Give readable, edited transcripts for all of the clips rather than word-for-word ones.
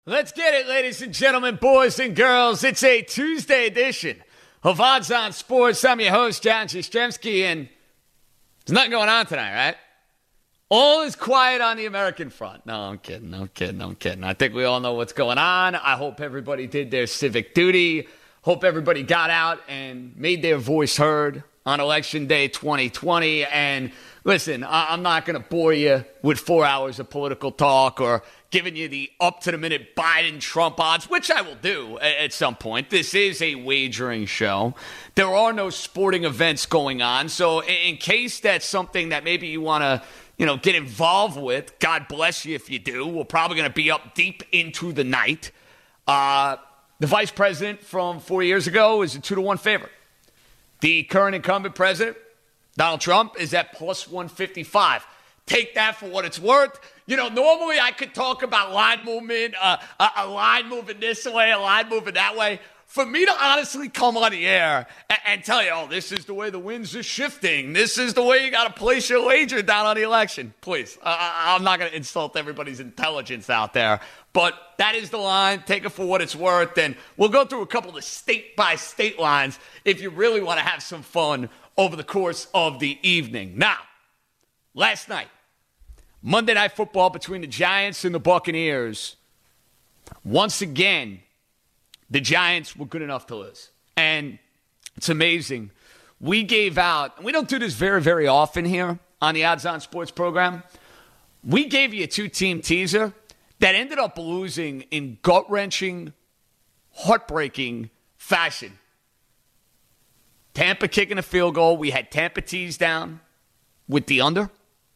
Let's get it, ladies and gentlemen, boys and girls. It's a Tuesday edition of Odds On Sports. I'm your host, John Jastrzemski, and there's nothing going on tonight, right? All is quiet on the American front. No, I'm kidding. I think we all know what's going on. I hope everybody did their civic duty. Hope everybody got out and made their voice heard on Election Day 2020. And listen, I'm not going to bore you with 4 hours of political talk or giving you the up-to-the-minute Biden-Trump odds, which I will do at some point. This is a wagering show. There are no sporting events going on. So in case that's something that maybe you want to get involved with, God bless you if you do. We're probably going to be up deep into the night. The vice president from 4 years ago is a 2-1 favorite. The current incumbent president, Donald Trump, is at plus 155. Take that for what it's worth. Normally I could talk about line movement, a line moving this way, a line moving that way. For me to honestly come on the air and tell you, this is the way the winds are shifting. This is the way you got to place your wager down on the election. Please, I'm not going to insult everybody's intelligence out there. But that is the line. Take it for what it's worth. And we'll go through a couple of the state-by-state lines if you really want to have some fun over the course of the evening. Now, last night, Monday Night Football between the Giants and the Buccaneers. Once again, the Giants were good enough to lose. And it's amazing. We gave out, and we don't do this very, very often here on the Odds On Sports program. We gave you a two-team teaser that ended up losing in gut-wrenching, heartbreaking fashion. Tampa kicking a field goal. We had Tampa teased down with the under.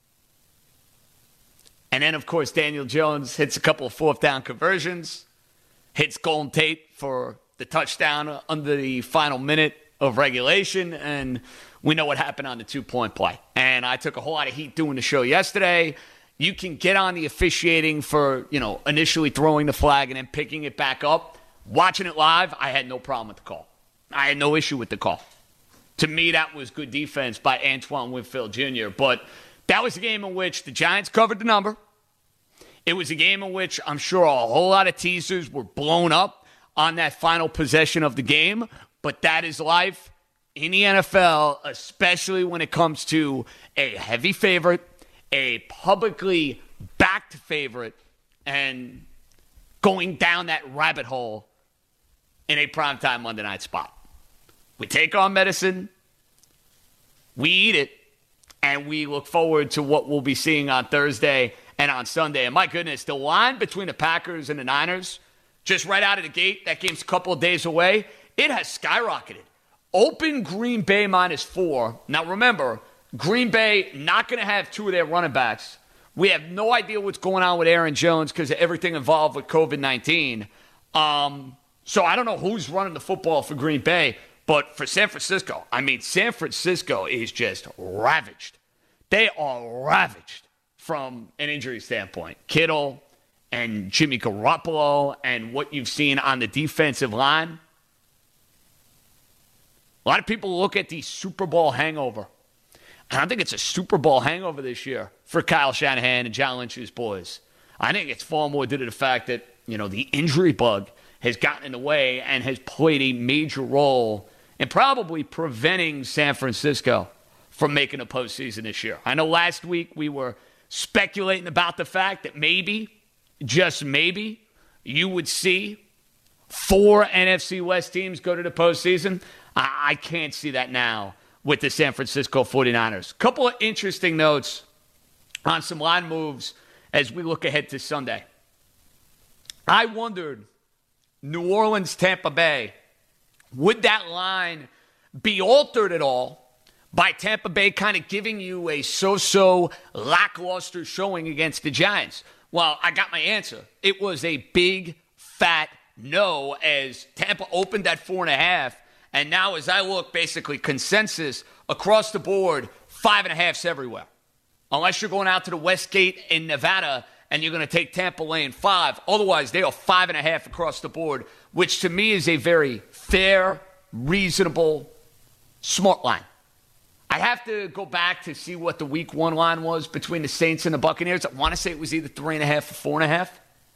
And then, of course, Daniel Jones hits a couple of fourth-down conversions, hits Golden Tate for the touchdown under the final minute of regulation, and we know what happened on the two-point play. And I took a whole lot of heat doing the show yesterday. You can get on the officiating for, initially throwing the flag and then picking it back up. Watching it live, I had no problem with the call. I had no issue with the call. To me, that was good defense by Antoine Winfield Jr., but that was a game in which the Giants covered the number. It was a game in which I'm sure a whole lot of teasers were blown up on that final possession of the game. But that is life in the NFL, especially when it comes to a heavy favorite, a publicly backed favorite, and going down that rabbit hole in a primetime Monday night spot. We take our medicine, we eat it, and we look forward to what we'll be seeing on Thursday and on Sunday. And my goodness, the line between the Packers and the Niners, just right out of the gate, that game's a couple of days away, it has skyrocketed. Open Green Bay -4. Now remember, Green Bay not going to have two of their running backs. We have no idea what's going on with Aaron Jones because of everything involved with COVID-19. So I don't know who's running the football for Green Bay. But for San Francisco, San Francisco is just ravaged. They are ravaged from an injury standpoint. Kittle and Jimmy Garoppolo and what you've seen on the defensive line. A lot of people look at the Super Bowl hangover. And I think it's a Super Bowl hangover this year for Kyle Shanahan and John Lynch's boys. I think it's far more due to the fact that, the injury bug has gotten in the way and has played a major role and probably preventing San Francisco from making a postseason this year. I know last week we were speculating about the fact that maybe, just maybe, you would see 4 NFC West teams go to the postseason. I can't see that now with the San Francisco 49ers. Couple of interesting notes on some line moves as we look ahead to Sunday. I wondered, New Orleans, Tampa Bay, would that line be altered at all by Tampa Bay kind of giving you a so-so lackluster showing against the Giants? Well, I got my answer. It was a big, fat no as Tampa opened at 4.5. And now as I look, basically consensus across the board, 5.5s everywhere. Unless you're going out to the Westgate in Nevada and you're going to take Tampa laying 5. Otherwise, they are 5.5 across the board, which to me is a very fair, reasonable, smart line. I have to go back to see what the week 1 line was between the Saints and the Buccaneers. I want to say it was either 3.5 or 4.5.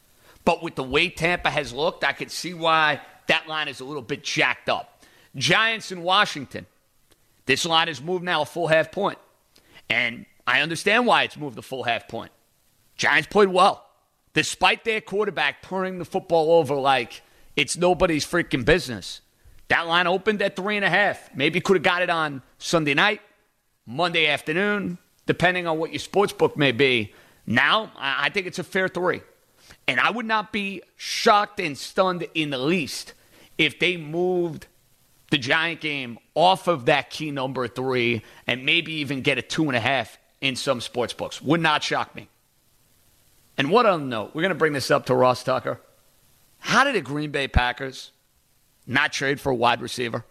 But with the way Tampa has looked, I could see why that line is a little bit jacked up. Giants in Washington. This line has moved now a full half point. And I understand why it's moved a full half point. Giants played well. Despite their quarterback turning the football over like it's nobody's freaking business. That line opened at 3.5. Maybe could have got it on Sunday night, Monday afternoon, depending on what your sports book may be. Now, I think it's a fair 3. And I would not be shocked and stunned in the least if they moved the Giant game off of that key number 3 and maybe even get a 2.5 in some sports books. Would not shock me. And what other note? We're going to bring this up to Ross Tucker. How did the Green Bay Packers not trade for a wide receiver?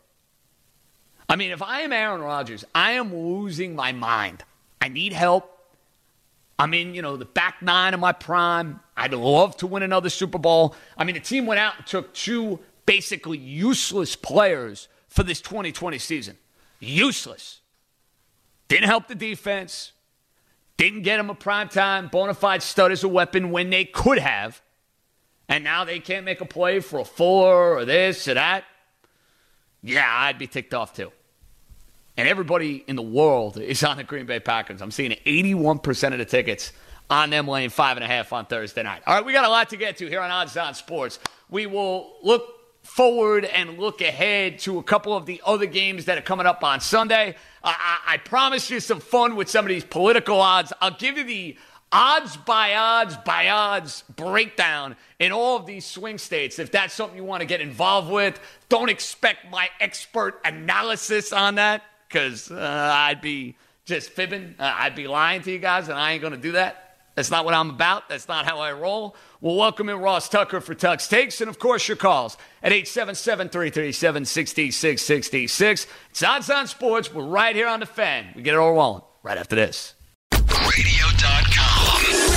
I mean, if I am Aaron Rodgers, I am losing my mind. I need help. I'm in, the back 9 of my prime. I'd love to win another Super Bowl. I mean, the team went out and took 2 basically useless players for this 2020 season. Useless. Didn't help the defense. Didn't get him a primetime bona fide stud as a weapon when they could have. And now they can't make a play for a Fuller or this or that. Yeah, I'd be ticked off too. And everybody in the world is on the Green Bay Packers. I'm seeing 81% of the tickets on them laying 5.5 on Thursday night. All right, we got a lot to get to here on Odds On Sports. We will look forward and look ahead to a couple of the other games that are coming up on Sunday. I promised you some fun with some of these political odds. I'll give you the odds by odds breakdown in all of these swing states. If that's something you want to get involved with, don't expect my expert analysis on that because I'd be just fibbing. I'd be lying to you guys, and I ain't going to do that. That's not what I'm about. That's not how I roll. We'll welcome in Ross Tucker for Tuck's Takes, and, of course, your calls at 877-337-6666. It's Odds On Sports. We're right here on the Fan. We get it all rolling right after this. Radio.com.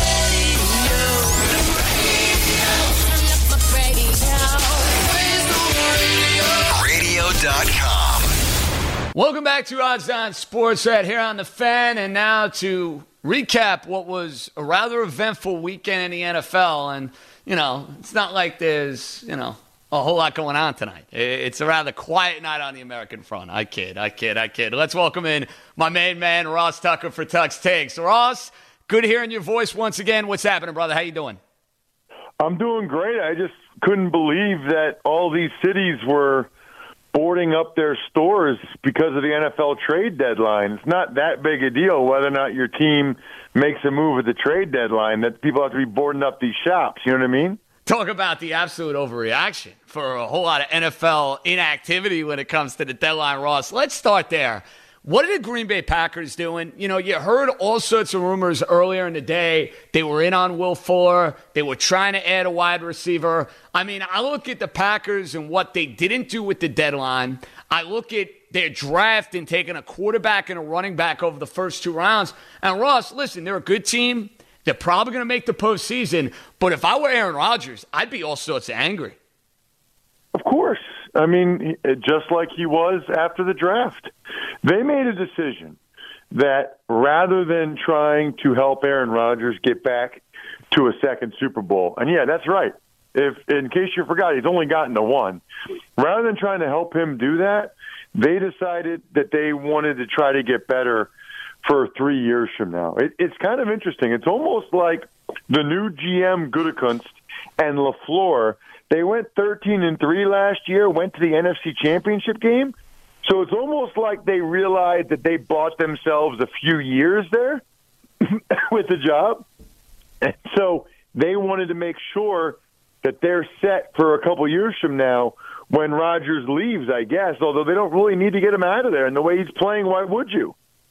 Radio.com. Welcome back to Odds On Sports right here on the Fan, and now to recap what was a rather eventful weekend in the NFL. And, it's not like there's, a whole lot going on tonight. It's a rather quiet night on the American front. I kid. Let's welcome in my main man, Ross Tucker, for Tuck's Takes. Ross, good hearing your voice once again. What's happening, brother? How you doing? I'm doing great. I just couldn't believe that all these cities were boarding up their stores because of the NFL trade deadline. It's not that big a deal whether or not your team makes a move at the trade deadline, that people have to be boarding up these shops. You know what I mean? Talk about the absolute overreaction for a whole lot of NFL inactivity when it comes to the deadline, Ross. Let's start there. What are the Green Bay Packers doing? You heard all sorts of rumors earlier in the day. They were in on Will Fuller. They were trying to add a wide receiver. I mean, I look at the Packers and what they didn't do with the deadline. I look at their draft and taking a quarterback and a running back over the first 2 rounds. And, Ross, listen, they're a good team. They're probably going to make the postseason. But if I were Aaron Rodgers, I'd be all sorts of angry. Of course. I mean, just like he was after the draft. They made a decision that rather than trying to help Aaron Rodgers get back to a second Super Bowl, and yeah, that's right. If, in case you forgot, he's only gotten to 1. Rather than trying to help him do that, they decided that they wanted to try to get better for 3 years from now. It's kind of interesting. It's almost like the new GM Gutekunst and LaFleur. They went 13-3 last year, went to the NFC Championship game. So it's almost like they realized that they bought themselves a few years there with the job. And so they wanted to make sure that they're set for a couple years from now when Rodgers leaves, I guess, although they don't really need to get him out of there. And the way he's playing, why would you?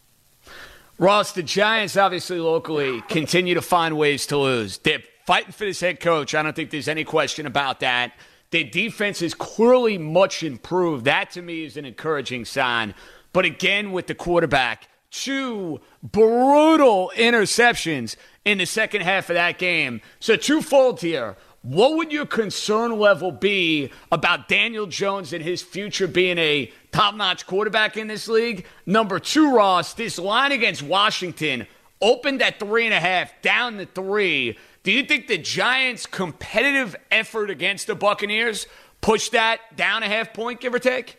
Ross, the Giants, obviously locally, continue to find ways to lose. They're fighting for this head coach. I don't think there's any question about that. Their defense is clearly much improved. That, to me, is an encouraging sign. But again, with the quarterback, 2 brutal interceptions in the second half of that game. So twofold here. What would your concern level be about Daniel Jones and his future being a top-notch quarterback in this league? Number 2, Ross, this line against Washington opened at 3.5, down to 3. Do you think the Giants' competitive effort against the Buccaneers pushed that down a half point, give or take?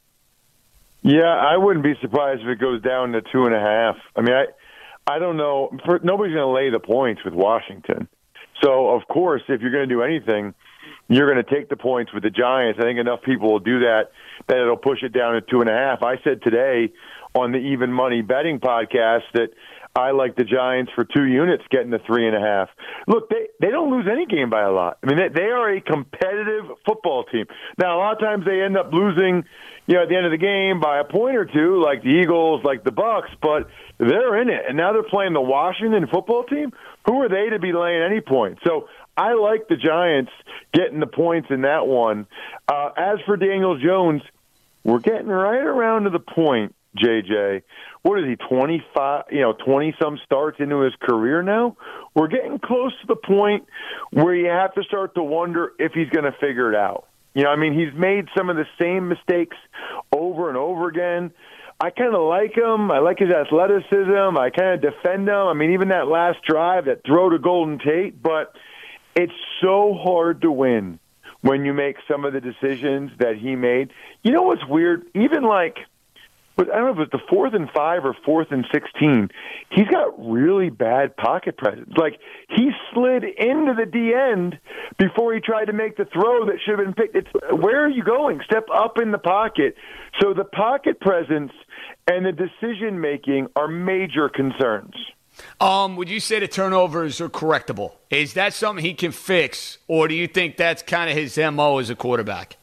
Yeah, I wouldn't be surprised if it goes down to 2.5. I mean, I don't know. Nobody's going to lay the points with Washington. So, of course, if you're going to do anything, you're going to take the points with the Giants. I think enough people will do that it'll push it down to 2.5. I said today on the Even Money Betting podcast that I like the Giants for 2 units getting to 3.5. Look, they don't lose any game by a lot. I mean, they are a competitive football team. Now, a lot of times they end up losing, at the end of the game by a point or two, like the Eagles, like the Bucks, but they're in it. And now they're playing the Washington football team. Who are they to be laying any points? So I like the Giants getting the points in that one. As for Daniel Jones, we're getting right around to the point, JJ. What is he, 25, 20-some starts into his career now? We're getting close to the point where you have to start to wonder if he's going to figure it out. He's made some of the same mistakes over and over again. I kind of like him. I like his athleticism. I kind of defend him. Even that last drive, that throw to Golden Tate, but it's so hard to win when you make some of the decisions that he made. You know what's weird? Even but I don't know if it's the 4th and 5 or 4th and 16. He's got really bad pocket presence. He slid into the D end before he tried to make the throw that should have been picked. Where are you going? Step up in the pocket. So the pocket presence and the decision making are major concerns. Would you say the turnovers are correctable? Is that something he can fix, or do you think that's kind of his MO as a quarterback?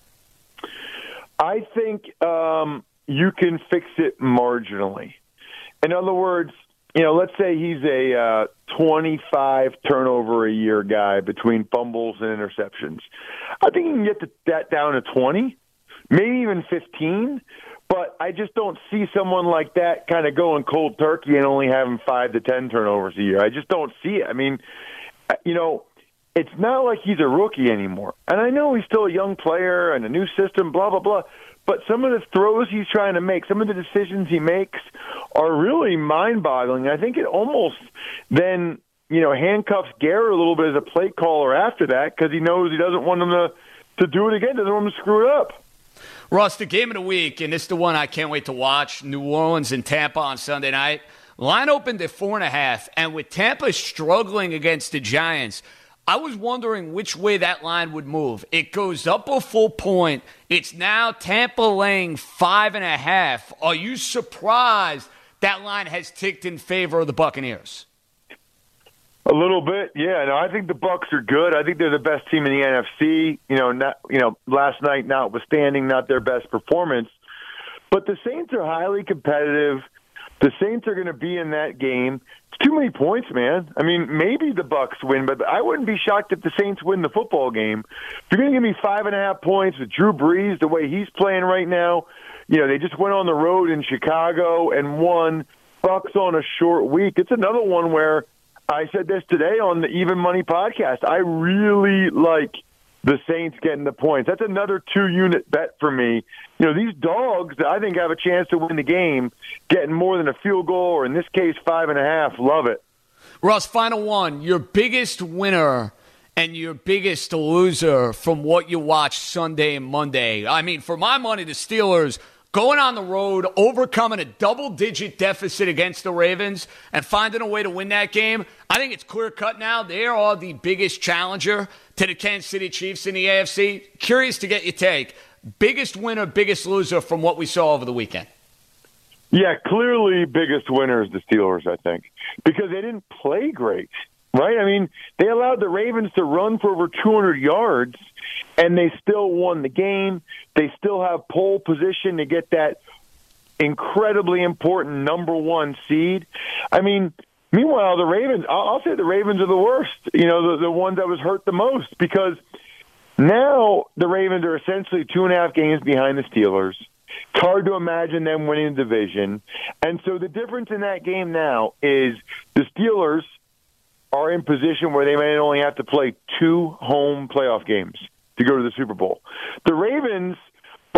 I think you can fix it marginally. In other words, let's say he's a 25 turnover a year guy between fumbles and interceptions. I think you can get that down to 20, maybe even 15. But I just don't see someone like that kind of going cold turkey and only having 5 to 10 turnovers a year. I just don't see it. It's not like he's a rookie anymore. And I know he's still a young player and a new system, blah, blah, blah. But some of the throws he's trying to make, some of the decisions he makes are really mind-boggling. I think it almost then, handcuffs Garrett a little bit as a play caller after that because he knows he doesn't want him to do it again, doesn't want him to screw it up. Russ, the game of the week, and this is the one I can't wait to watch, New Orleans and Tampa on Sunday night. Line opened at 4.5, and with Tampa struggling against the Giants, I was wondering which way that line would move. It goes up a full point. It's now Tampa laying 5.5. Are you surprised that line has ticked in favor of the Buccaneers? A little bit, yeah. No, I think the Bucks are good. I think they're the best team in the NFC. Last night notwithstanding, not their best performance, but the Saints are highly competitive. The Saints are going to be in that game. It's too many points, man. Maybe the Bucks win, but I wouldn't be shocked if the Saints win the football game. If you're going to give me 5.5 points with Drew Brees the way he's playing right now, they just went on the road in Chicago and won. Bucks on a short week. It's another one where I said this today on the Even Money podcast. I really like the Saints getting the points. That's another 2-unit bet for me. These dogs, I think, have a chance to win the game, getting more than a field goal, or in this case, 5.5. Love it. Russ, final one. Your biggest winner and your biggest loser from what you watched Sunday and Monday. For my money, the Steelers going on the road, overcoming a double-digit deficit against the Ravens, and finding a way to win that game. I think it's clear-cut now. They are the biggest challenger to the Kansas City Chiefs in the AFC. Curious to get your take. Biggest winner, biggest loser from what we saw over the weekend? Yeah, clearly biggest winner is the Steelers, I think, because they didn't play great, right? They allowed the Ravens to run for over 200 yards, and they still won the game. They still have pole position to get that incredibly important number 1 seed. Meanwhile, the Ravens, I'll say the Ravens are the worst, the ones that was hurt the most, because now the Ravens are essentially 2.5 games behind the Steelers. It's hard to imagine them winning the division. And so the difference in that game now is the Steelers are in position where they may only have to play 2 home playoff games to go to the Super Bowl. The Ravens,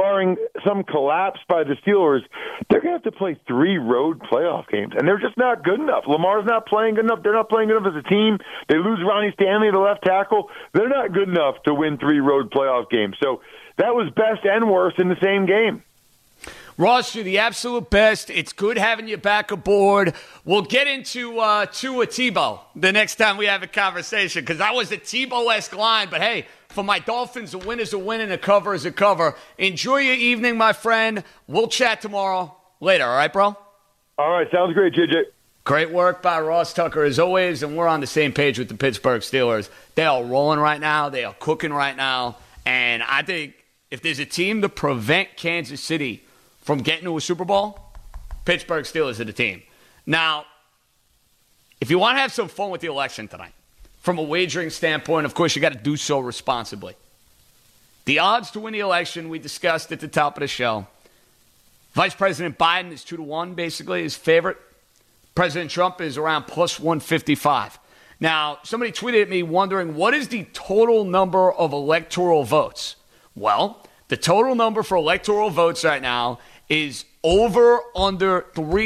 barring some collapse by the Steelers, they're going to have to play 3 road playoff games, and they're just not good enough. Lamar's not playing good enough. They're not playing good enough as a team. They lose Ronnie Stanley, the left tackle. They're not good enough to win 3 road playoff games. So that was best and worst in the same game. Ross, you're the absolute best. It's good having you back aboard. We'll get into Tua Tebow the next time we have a conversation, because that was a Tebow-esque line. But, hey, for my Dolphins, a win is a win and a cover is a cover. Enjoy your evening, my friend. We'll chat tomorrow later, all right, bro? All right, sounds great, JJ. Great work by Ross Tucker, as always, and we're on the same page with the Pittsburgh Steelers. They are rolling right now. They are cooking right now. And I think if there's a team to prevent Kansas City from getting to a Super Bowl, Pittsburgh Steelers are the team. Now, if you want to have some fun with the election tonight, from a wagering standpoint, of course, you got to do so responsibly. The odds to win the election, we discussed at the top of the show. Vice President Biden is 2-1, basically, his favorite. President Trump is around plus 155. Now, somebody tweeted at me wondering, what is the total number of electoral votes? Well, the total number for electoral votes right now is under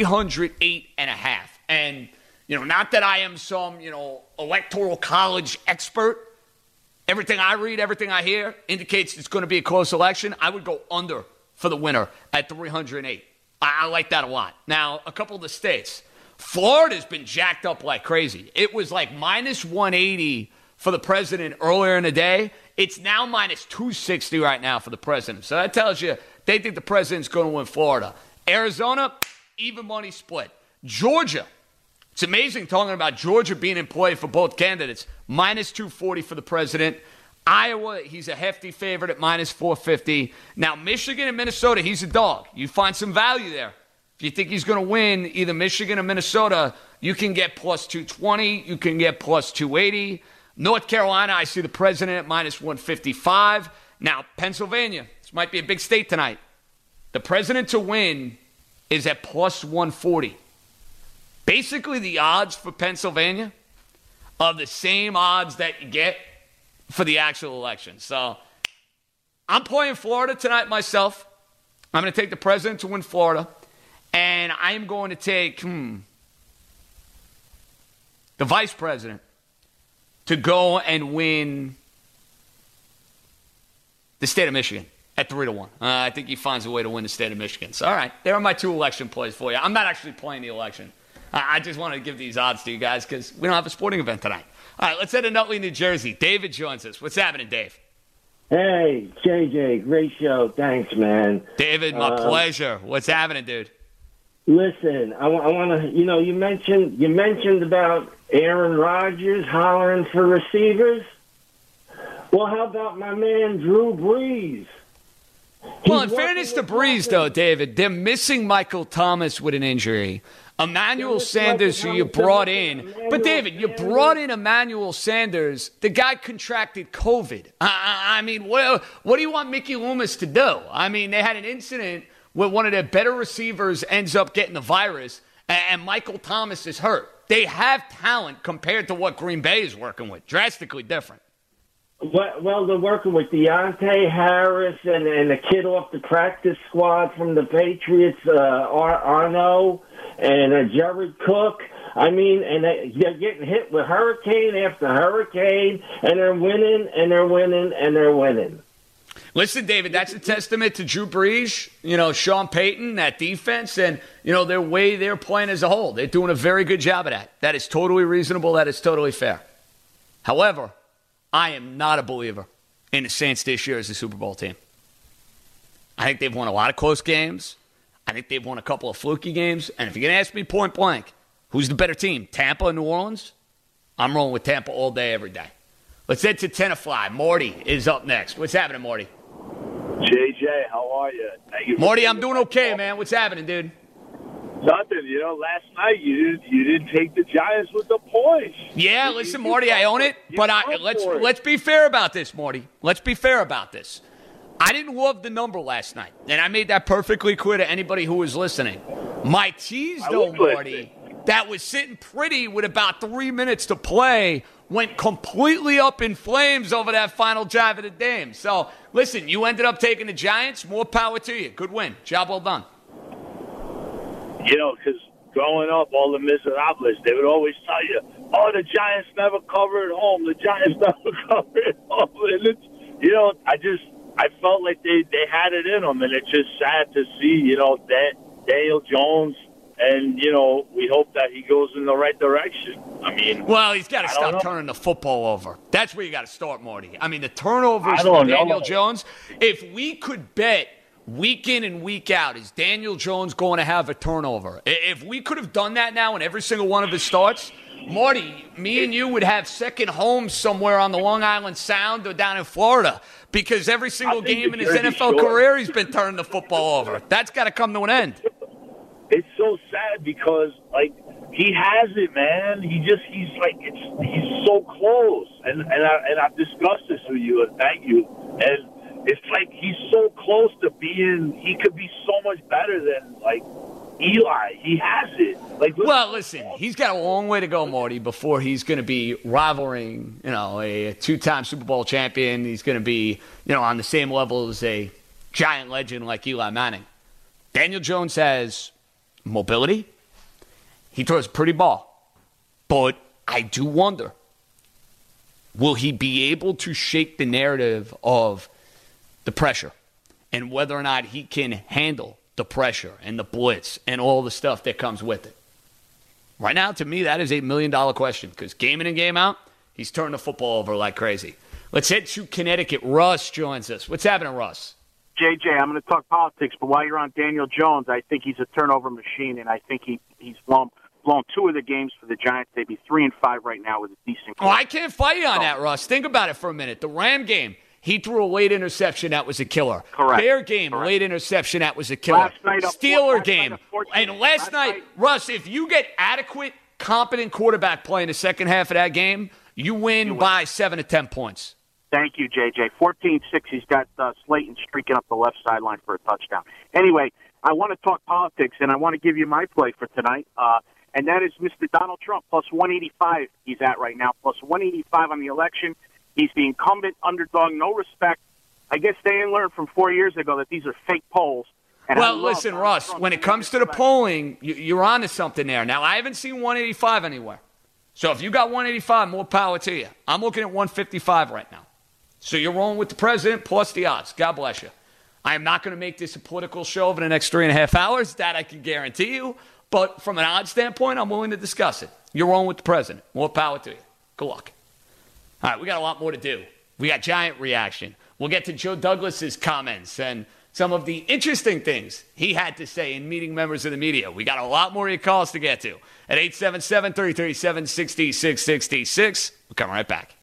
308.5. And, not that I am some, electoral college expert. Everything I read, everything I hear indicates it's going to be a close election. I would go under for the winner at 308. I like that a lot. Now, a couple of the states. Florida's been jacked up like crazy. It was like minus 180 for the president earlier in the day. It's now minus 260 right now for the president. So that tells you they think the president's going to win Florida. Arizona, even money split. Georgia, it's amazing talking about Georgia being in play for both candidates. Minus 240 for the president. Iowa, he's a hefty favorite at minus 450. Now, Michigan and Minnesota, he's a dog. You find some value there. If you think he's going to win either Michigan or Minnesota, you can get plus 220. You can get plus 280. North Carolina, I see the president at minus 155. Now, Pennsylvania, this might be a big state tonight. The president to win is at plus 140. Basically, the odds for Pennsylvania are the same odds that you get for the actual election. So, I'm playing Florida tonight myself. I'm going to take the president to win Florida. And I am going to take the vice president to go and win the state of Michigan at 3-1. I think he finds a way to win the state of Michigan. So, all right, there are my 2 election plays for you. I'm not actually playing the election. I just wanted to give these odds to you guys because we don't have a sporting event tonight. All right, let's head to Nutley, New Jersey. David joins us. What's happening, Dave? Hey, JJ, great show. Thanks, man. David, my pleasure. What's happening, dude? Listen, I want to. You mentioned about Aaron Rodgers hollering for receivers. Well, how about my man Drew Brees? Well, in fairness to Brees, though, David, they're missing Michael Thomas with an injury. Emmanuel Sanders, who you brought in. But, David, you brought in Emmanuel Sanders. The guy contracted COVID. I mean, what do you want Mickey Loomis to do? I mean, they had an incident where one of their better receivers ends up getting the virus, and Michael Thomas is hurt. They have talent compared to what Green Bay is working with. Drastically different. Well, they're working with Deontay Harris and the kid off the practice squad from the Patriots, Arno, and Jared Cook. I mean, and they're getting hit with hurricane after hurricane, and they're winning, and they're winning, and they're winning. Listen, David, that's a testament to Drew Brees, Sean Payton, that defense, and, their way they're playing as a whole. They're doing a very good job of that. That is totally reasonable. That is totally fair. However, I am not a believer in the Saints this year as a Super Bowl team. I think they've won a lot of close games. I think they've won a couple of fluky games. And if you're going to ask me point blank, who's the better team, Tampa or New Orleans? I'm rolling with Tampa all day, every day. Let's head to Tenafly. Morty is up next. What's happening, Morty? JJ, how are you? Morty, I'm doing okay, man. What's happening, dude? Nothing. Last night you didn't take the Giants with the points. Yeah, listen, Morty, I own it. But let's be fair about this, Morty. Let's be fair about this. I didn't love the number last night, and I made that perfectly clear to anybody who was listening. My tease, though, Morty, that was sitting pretty with about 3 minutes to play went completely up in flames over that final drive of the game. So, listen, you ended up taking the Giants. More power to you. Good win. Job well done. You know, because growing up, all the miserables, they would always tell you, oh, the Giants never cover at home. The Giants never cover at home. And it's, you know, I felt like they had it in them, and it's just sad to see, you know, that Daniel Jones, and, you know, we hope that he goes in the right direction. I mean, well, he's got to stop turning the football over. That's where you got to start, Marty. I mean, the turnovers I for don't Daniel know. Jones, if we could bet week in and week out, is Daniel Jones going to have a turnover? If we could have done that now in every single one of his starts, Marty, me and you would have second homes somewhere on the Long Island Sound or down in Florida, because every single game in his NFL career, he's been turning the football over. That's got to come to an end. It's so sad because, like, he has it, man. He's so close. And I've discussed this with you, and thank you. And it's like he's so close to being, he could be so much better than, like, Eli. He has it. Like, well, listen, he's got a long way to go, Marty, before he's going to be rivaling, you know, a two-time Super Bowl champion. He's going to be, you know, on the same level as a giant legend like Eli Manning. Daniel Jones has mobility. He throws a pretty ball. But I do wonder, will he be able to shake the narrative of the pressure and whether or not he can handle the pressure and the blitz and all the stuff that comes with it? Right now, to me, that is $1 million question, because game in and game out, he's turning the football over like crazy. Let's head to Connecticut. Russ joins us. What's happening, Russ? JJ, I'm going to talk politics, but while you're on Daniel Jones, I think he's a turnover machine, and I think he's blown two of the games for the Giants. They'd be 3-5 right now with a decent game. Oh, I can't fight you on that, Russ. Think about it for a minute. The Ram game, he threw a late interception that was a killer. Correct. Bear game, Correct. Late interception that was a killer. Last night, Steeler game. And last night, Russ, if you get adequate, competent quarterback play in the second half of that game, you win by 7 to 10 points. Thank you, JJ. 14-6, he's got Slayton streaking up the left sideline for a touchdown. Anyway, I want to talk politics, and I want to give you my play for tonight, and that is Mr. Donald Trump, plus 185 he's at right now, plus 185 on the election. He's the incumbent underdog, no respect. I guess they didn't learn from 4 years ago that these are fake polls. And well, listen, Russ, when it comes to the polling, you're on to something there. Now, I haven't seen 185 anywhere. So if you got 185, more power to you. I'm looking at 155 right now. So you're rolling with the president plus the odds. God bless you. I am not going to make this a political show over the next 3.5 hours. That I can guarantee you. But from an odds standpoint, I'm willing to discuss it. You're rolling with the president. More power to you. Good luck. All right, we got a lot more to do. We got Giant reaction. We'll get to Joe Douglas's comments and some of the interesting things he had to say in meeting members of the media. We got a lot more of your calls to get to at 877-337-6666. We'll come right back.